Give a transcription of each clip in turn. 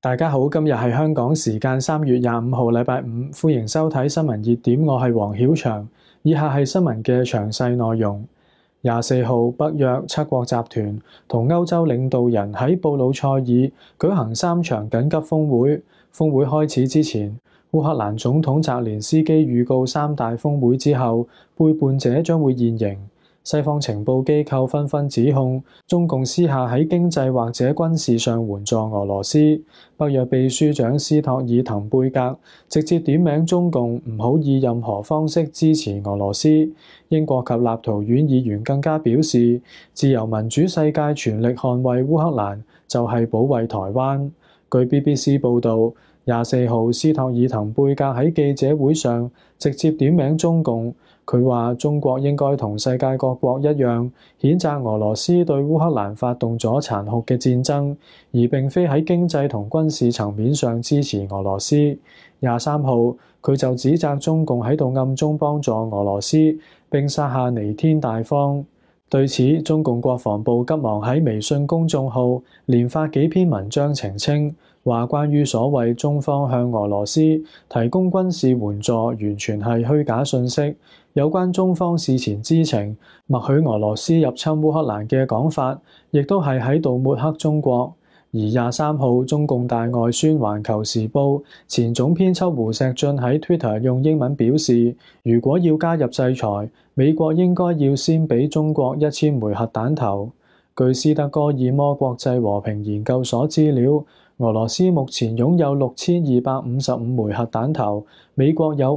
大家好，今日係香港時間3月25號禮拜五，歡迎收睇新聞熱點，我係黃曉翔。以下係新聞嘅詳細內容。24號，北約7國集團同歐洲領導人喺布魯塞爾舉行3場緊急峰會。峰會開始之前，烏克蘭總統澤連斯基預告3大峰會之後，背叛者將會現形。西方情報機構紛紛指控中共私下喺經濟或者軍事上援助俄羅斯。北約秘書長斯托爾滕貝格直接點名中共唔好以任何方式支持俄羅斯。英國及立陶宛議員更加表示，自由民主世界全力捍衛烏克蘭，就係保衛台灣。據 BBC 報導，24號斯托爾滕貝格喺記者會上直接點名中共。佢話中國應該同世界各國一樣，譴責俄羅斯對烏克蘭發動咗殘酷嘅戰爭，而並非喺經濟同軍事層面上支持俄羅斯。23號，佢就指責中共喺度暗中幫助俄羅斯，並撒下彌天大謊。對此，中共國防部急忙喺微信公眾號連發幾篇文章澄清，話關於所謂中方向俄羅斯提供軍事援助，完全係虛假信息。有關中方事前知情，默許俄羅斯入侵烏克蘭嘅講法，亦都係喺度抹黑中國。而23號，中共大外宣《環球時報》前總編輯胡錫進喺 Twitter 用英文表示，如果要加入制裁，美國應該要先俾中國1000枚核彈頭。據斯德哥爾摩國際和平研究所資料，俄羅斯目前擁有6255枚核彈頭，美國有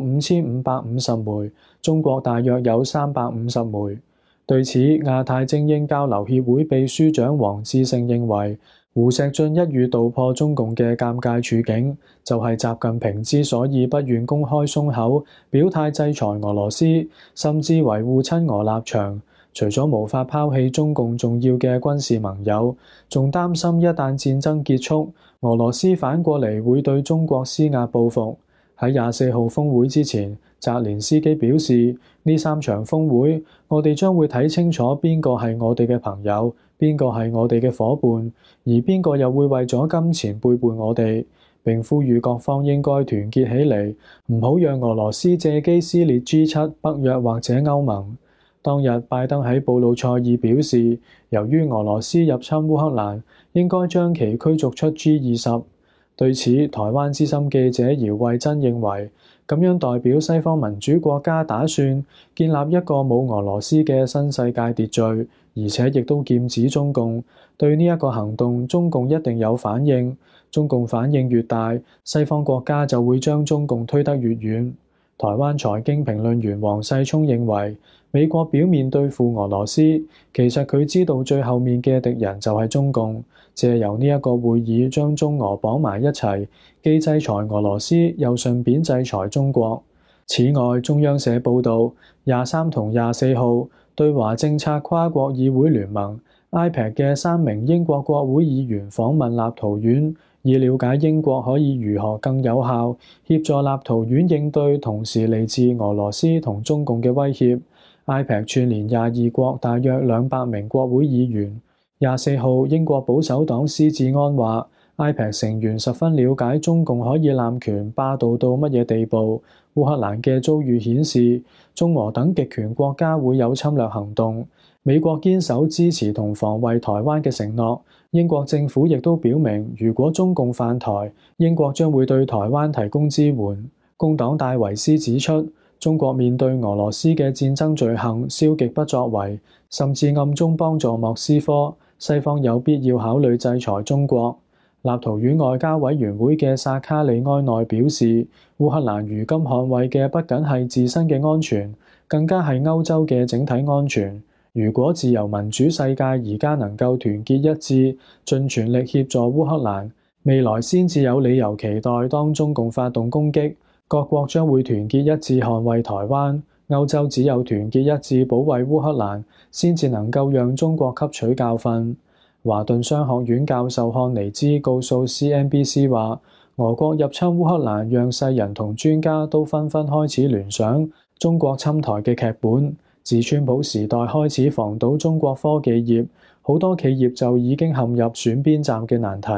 5550枚，中國大約有350枚。對此，亞太精英交流協會秘書長黃志勝認為，胡錫進一語道破中共嘅尷尬處境，就係習近平之所以不願公開鬆口表態制裁俄羅斯，甚至維護親俄立場，除咗無法拋棄中共重要嘅軍事盟友，仲擔心一旦戰爭結束，俄羅斯反過嚟會對中國施壓報復。喺24號峰會之前，澤連斯基表示，呢3場峰會，我哋將會睇清楚邊個係我哋嘅朋友，邊個係我哋嘅夥伴，而邊個又會為咗金錢背叛我哋。並呼籲各方應該團結起嚟，唔好讓俄羅斯借機撕裂 G7、北約或者歐盟。當日，拜登喺布魯塞爾表示，由於俄羅斯入侵烏克蘭，應該將其驅逐出 G20。對此，台灣資深記者姚惠珍認為，咁樣代表西方民主國家打算建立一個冇俄羅斯嘅新世界秩序，而且亦都劍指中共。對呢一個行動，中共一定有反應。中共反應越大，西方國家就會將中共推得越遠。台灣財經評論員黃世聰認為，美國表面對付俄羅斯，其實佢知道最後面嘅敵人就係中共，借由呢一個會議將中俄綁埋一齊，既制裁俄羅斯，又順便制裁中國。此外，中央社報導，23同24號，對華政策跨國議會聯盟 IPEC 嘅3名英國國會議員訪問立陶宛，以了解英國可以如何更有效協助立陶宛應對同時嚟自俄羅斯同中共嘅威脅。IPEC 串聯22國大約200名國會議員。24號，英國保守黨施志安話，IPEC 成員十分了解中共可以濫權霸道到乜嘢地步。烏克蘭嘅遭遇顯示，中俄等極權國家會有侵略行動。美國堅守支持同防衛台灣嘅承諾，英國政府亦都表明，如果中共犯台，英國將會對台灣提供支援。工黨戴維斯指出，中國面對俄羅斯嘅戰爭罪行消極不作為，甚至暗中幫助莫斯科，西方有必要考慮制裁中國。立陶宛外交委員會嘅薩卡里埃內表示，烏克蘭如今捍衛嘅不僅係自身嘅安全，更加係歐洲嘅整體安全。如果自由民主世界而家能夠團結一致，盡全力協助烏克蘭，未來先至有理由期待當中共發動攻擊，各國將會團結一致捍衛台灣。歐洲只有團結一致保衛烏克蘭，先至能夠讓中國吸取教訓。華頓商學院教授漢尼茲告訴 CNBC 話，俄國入侵烏克蘭讓世人同專家都紛紛開始聯想中國侵台嘅劇本。自川普時代開始防堵中國科技業，好多企業就已經陷入選邊站嘅難題。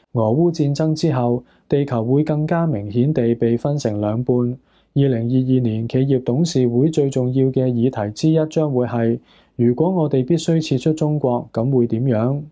俄烏戰爭之後，地球會更加明顯地被分成兩半。2022年企業董事會最重要嘅議題之一將會係：如果我哋必須撤出中國，咁會點樣？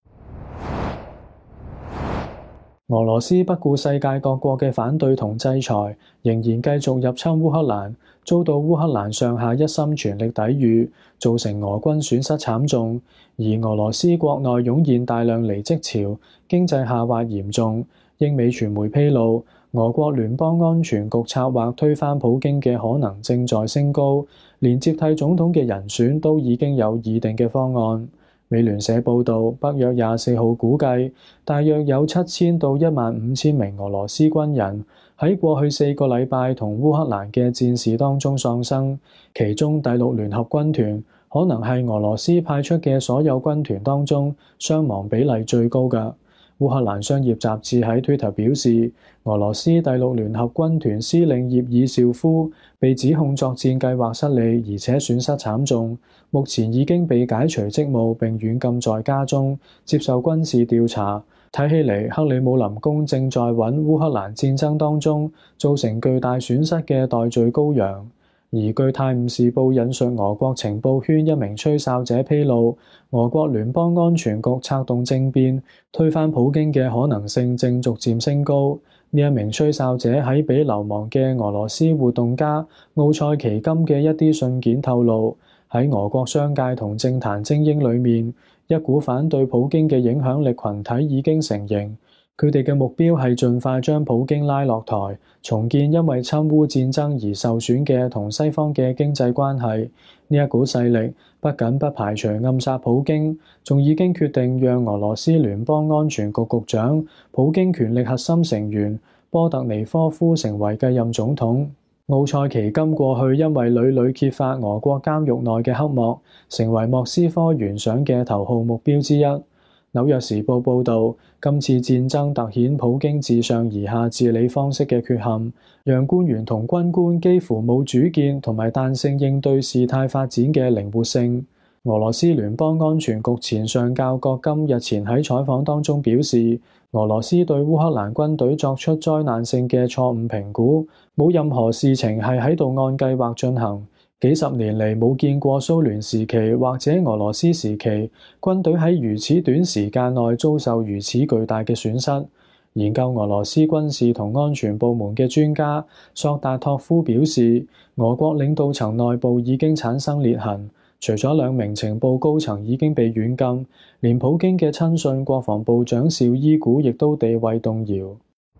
俄羅斯不顧世界各國嘅反對同制裁，仍然繼續入侵烏克蘭，遭到烏克蘭上下一心全力抵禦，造成俄軍損失慘重。而俄羅斯國內湧現大量離職潮，經濟下滑嚴重。英美傳媒披露，俄國聯邦安全局策劃推翻普京嘅可能正在升高，連接替總統嘅人選都已經有擬定嘅方案。美聯社報導，北約24號估計，大約有7000到15000名俄羅斯軍人喺過去4個禮拜同烏克蘭嘅戰事當中喪生，其中第6聯合軍團可能係俄羅斯派出嘅所有軍團當中傷亡比例最高嘅。烏克蘭商業雜誌喺 Twitter 表示，俄羅斯第6聯合軍團司令葉爾紹夫被指控作戰計劃失利，而且損失慘重，目前已經被解除職務並軟禁在家中，接受軍事調查。睇起嚟，克里姆林宮正在揾烏克蘭戰爭當中造成巨大損失嘅代罪羔羊。而據《泰晤士報》引述俄國情報圈一名吹哨者披露，俄國聯邦安全局策動政變，推翻普京嘅可能性正逐漸升高。呢一名吹哨者喺俾流亡嘅俄羅斯活動家奧塞奇金嘅一啲信件透露，喺俄國商界同政壇精英裏面，一股反對普京嘅影響力群體已經成形。佢哋嘅目標係盡快將普京拉落台，重建因為侵烏戰爭而受損嘅同西方嘅經濟關係。呢一股勢力不僅不排除暗殺普京，仲已經決定讓俄羅斯聯邦安全局局長、普京權力核心成員波特尼科夫成為繼任總統。奧塞奇金過去因為屢屢揭發俄國監獄內嘅黑幕，成為莫斯科懸賞嘅頭號目標之一。紐約時報報導，今次戰爭突顯普京自上而下治理方式嘅缺陷，讓官員同軍官幾乎冇主見同埋彈性應對事態發展嘅靈活性。俄羅斯聯邦安全局前上校郭金日前喺採訪當中表示，俄羅斯對烏克蘭軍隊作出災難性嘅錯誤評估，冇任何事情係喺度按計劃進行。幾十年嚟冇見過蘇聯時期或者俄羅斯時期，軍隊喺如此短時間內遭受如此巨大嘅損失。研究俄羅斯軍事同安全部門嘅專家索達托夫表示，俄國領導層內部已經產生裂痕，除咗2名情報高層已經被軟禁，連普京嘅親信國防部長紹伊古亦都地位動搖。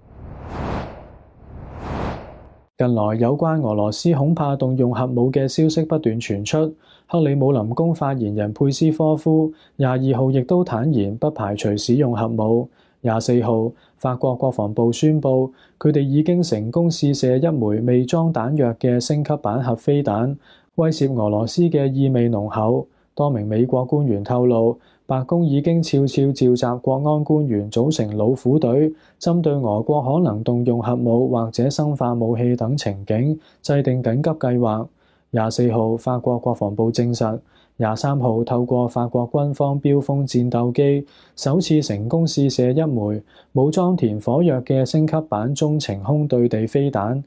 近來有關俄羅斯恐怕動用核武嘅消息不斷傳出，克里姆林宮發言人佩斯科夫22號亦都坦言不排除使用核武。24號，法國國防部宣布，佢哋已經成功試射一枚未裝彈藥嘅升級版核飛彈，威懾俄羅斯嘅意味濃厚。多名美國官員透露，白宮已經悄悄召集國安官員組成老虎隊，針對俄國可能動用核武或者生化武器等情景，制定緊急計劃。24號，法國國防部證實，23號透過法國軍方標風戰鬥機，首次成功試射一枚冇裝填火藥嘅升級版中程空對地飛彈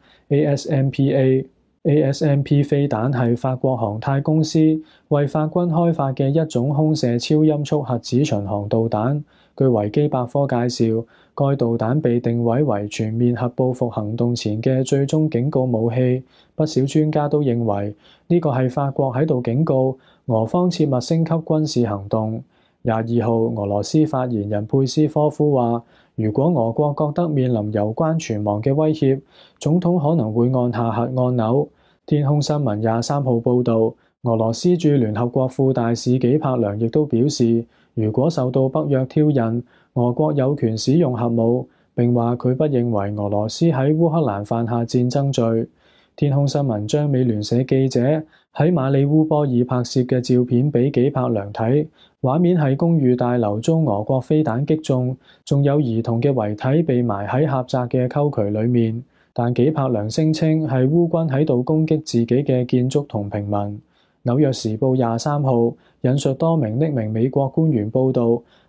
ASMPA。ASMP 飛彈係法國航太公司為法軍開發嘅一種空射超音速核子巡航導彈。據維基百科介紹，該導彈被定位為全面核報復行動前嘅最終警告武器。不少專家都認為呢個係法國喺度警告俄方切勿升級軍事行動。22號，俄羅斯發言人佩斯科夫話，如果俄國覺得面臨攸關存亡嘅威脅，總統可能會按下核按鈕。天空新聞23號報導，俄羅斯駐聯合國副大使紀柏良亦都表示，如果受到北約挑釁，俄國有權使用核武，並話佢不認為俄羅斯喺烏克蘭犯下戰爭罪。天空新聞將美聯社記者喺馬里烏波爾拍攝嘅照片俾紀柏良睇，畫面係公寓大樓遭俄國飛彈擊中，仲有兒童嘅遺體被埋喺狹窄嘅溝渠裡面。但紀柏良聲稱係烏軍喺度攻擊自己嘅建築同平民。紐約時報23號引述多名匿名美國官員報導，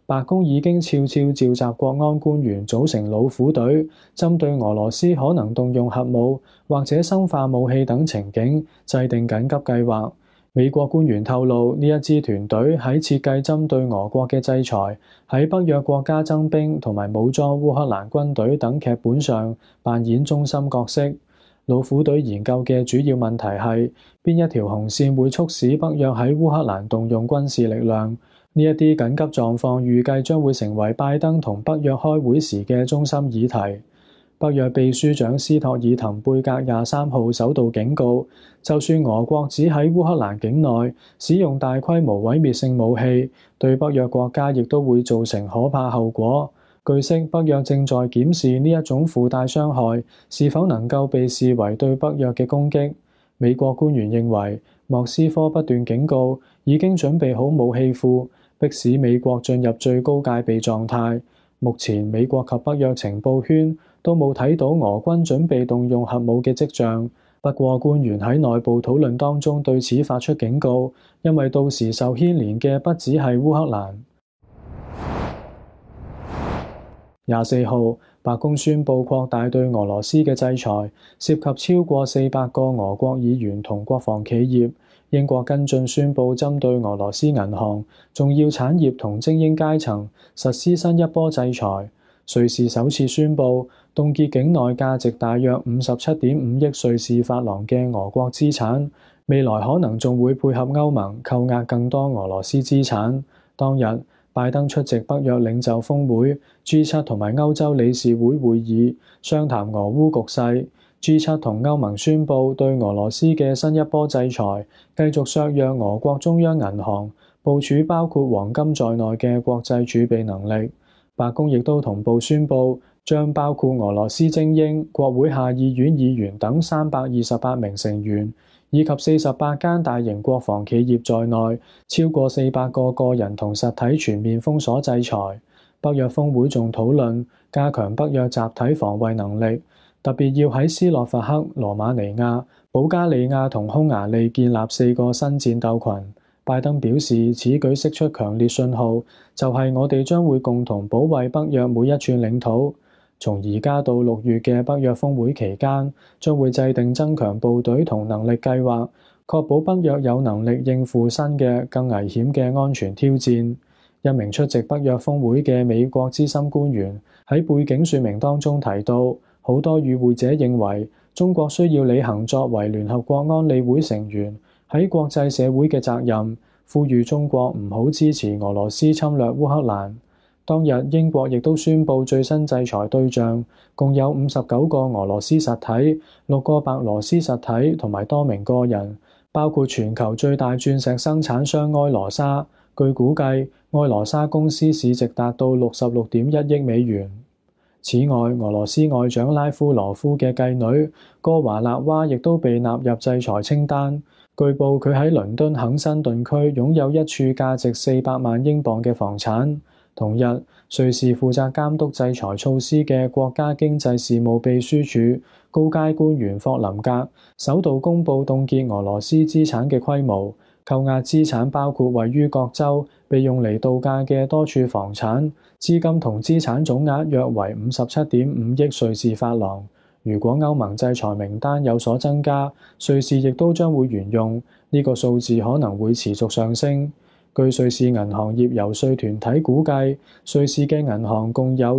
白宮已經悄悄召集國安官員組成老虎隊，針對俄羅斯可能動用核武或者生化武器等情景，制定緊急計劃。美國官員透露，呢一支團隊喺設計針對俄國嘅制裁、喺北約國家增兵同埋武裝烏克蘭軍隊等劇本上扮演中心角色。老虎隊研究嘅主要問題係邊一條紅線會促使北約喺烏克蘭動用軍事力量。呢一啲緊急狀況預計將會成為拜登同北約開會時嘅中心議題。北約秘書長斯托爾滕貝格23號首度警告，就算俄國只喺烏克蘭境內使用大規模毀滅性武器，對北約國家亦都會造成可怕後果。據悉，北約正在檢視呢一種附帶傷害是否能夠被視為對北約嘅攻擊。美國官員認為，莫斯科不斷警告已經準備好武器庫，迫使美國進入最高戒備狀態。目前，美國及北約情報圈都冇睇到俄軍準備動用核武嘅跡象。不過，官員喺內部討論當中對此發出警告，因為到時受牽連嘅不只係烏克蘭。24號，白宮宣布擴大對俄羅斯嘅制裁，涉及超過400個俄國議員同國防企業。英國跟進宣布針對俄羅斯銀行、重要產業同精英階層實施新一波制裁。瑞士首次宣布凍結境內價值大約57.5億瑞士法郎嘅俄國資產，未來可能仲會配合歐盟扣押更多俄羅斯資產。當日，拜登出席北約領袖峰會 G7 同埋歐洲理事會會議，商談俄烏局勢。G7 同歐盟宣布對俄羅斯嘅新一波制裁，繼續削弱俄國中央銀行部署包括黃金在內嘅國際儲備能力。白宮亦都同步宣布，將包括俄羅斯精英、國會下議院議員等328名成員，以及48間大型國防企業在內，超過400個個人同實體全面封鎖制裁。北約峰會仲討論加強北約集體防衛能力，特別要喺斯洛伐克、羅馬尼亞、保加利亞同匈牙利建立4個新戰鬥群。拜登表示，此舉釋出強烈信號，就係我哋將會共同保衛北約每一寸領土。從而家到6月嘅北約峰會期間，將會制定增強部隊同能力計劃，確保北約有能力應付新嘅、更危險嘅安全挑戰。一名出席北約峰會嘅美國資深官員喺背景說明當中提到，好多與會者認為中國需要履行作為聯合國安理會成員喺國際社會嘅責任，呼籲中國唔好支持俄羅斯侵略烏克蘭。當日英國亦都宣布最新制裁對象，共有59個俄羅斯實體、6個白羅斯實體同埋多名個人，包括全球最大鑽石生產商埃羅莎。據估計，埃羅莎公司市值達到66.1億美元。此外，俄羅斯外長拉夫羅夫嘅繼女戈華納娃亦都被納入制裁清單。據報佢喺倫敦肯辛頓區擁有一處價值400萬英鎊嘅房產。同日，瑞士負責監督制裁措施嘅國家經濟事務秘書處高階官員霍林格首度公佈凍結俄羅斯資產嘅規模，扣押資產包括位於各州被用嚟度假嘅多處房產，資金同資產總額約為57.5億瑞士法郎。如果歐盟制裁名單有所增加，瑞士亦都將會沿用，呢個數字可能會持續上升。據瑞士銀行業遊說團體估計，瑞士嘅銀行共有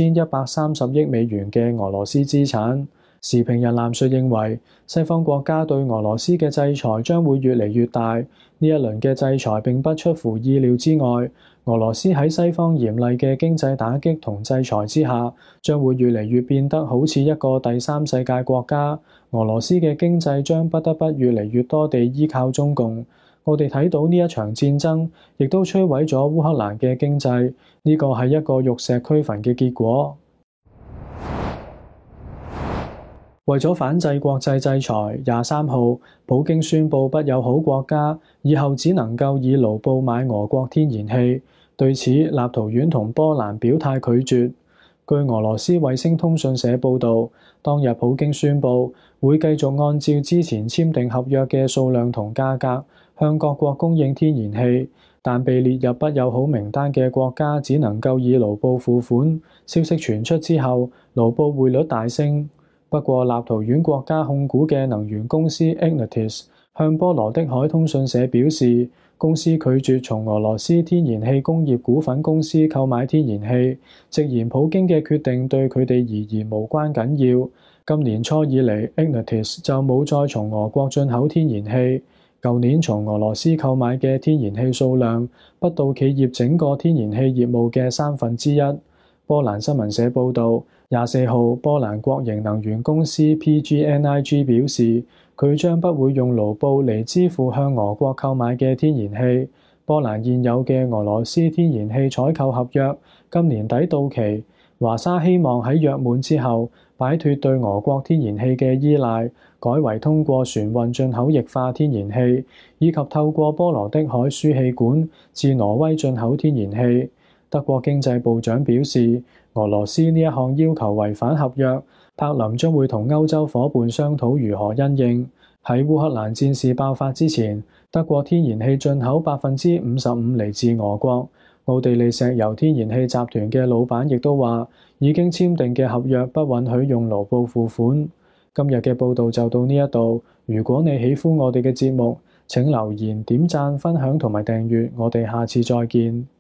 2130億美元嘅俄羅斯資產。時評人藍述認為，西方國家對俄羅斯嘅制裁將會越嚟越大。呢一輪嘅制裁並不出乎意料之外，俄羅斯喺西方嚴厲嘅經濟打擊同制裁之下，將會越嚟越變得好似一個第三世界國家。俄羅斯嘅經濟將不得不越嚟越多地依靠中共。我哋睇到呢一場戰爭，亦都摧毀咗烏克蘭嘅經濟，呢個係一個玉石俱焚嘅結果。為咗反制國際制裁，23號，普京宣布不友好國家以後只能夠以盧布買俄國天然氣。對此，立陶宛同波蘭表態拒絕。據俄羅斯衛星通訊社報導，當日普京宣布會繼續按照之前簽訂合約嘅數量同價格，向各國供應天然氣， 但被列入不友好名單嘅國家只能夠以盧布付款。消息傳出之後，盧布匯率大升。不過，立陶宛國家控股嘅能源公司 Ignitis 向波羅的海通訊社表示，公司拒絕從俄羅斯天然氣工業股份公司購買天然氣，直言普京嘅決定對佢哋而言無關緊要。今年初以嚟 Ignitis 就冇再從俄國進口天然氣。舊年從俄羅斯購買嘅天然氣數量不到企業整個天然氣業務嘅1/3。波蘭新聞社報導，24號波蘭國營能源公司 PGNiG 表示，佢將不會用盧布嚟支付向俄國購買嘅天然氣。波蘭現有嘅俄羅斯天然氣採購合約今年底到期，華沙希望喺約滿之後擺脫對俄國天然氣嘅依賴，改為通過船運進口液化天然氣，以及透過波羅的海輸氣管至挪威進口天然氣。德國經濟部長表示，俄羅斯呢一項要求違反合約，柏林將會同歐洲夥伴商討如何因應。喺烏克蘭戰事爆發之前，德國天然氣進口55%嚟自俄國。奧地利石油天然氣集團嘅老闆亦都話，已經簽訂嘅合約不允許用盧布付款。今日嘅報導就到呢一度。如果你喜歡我哋嘅節目，請留言、點讚、分享同埋訂閱。我哋下次再見。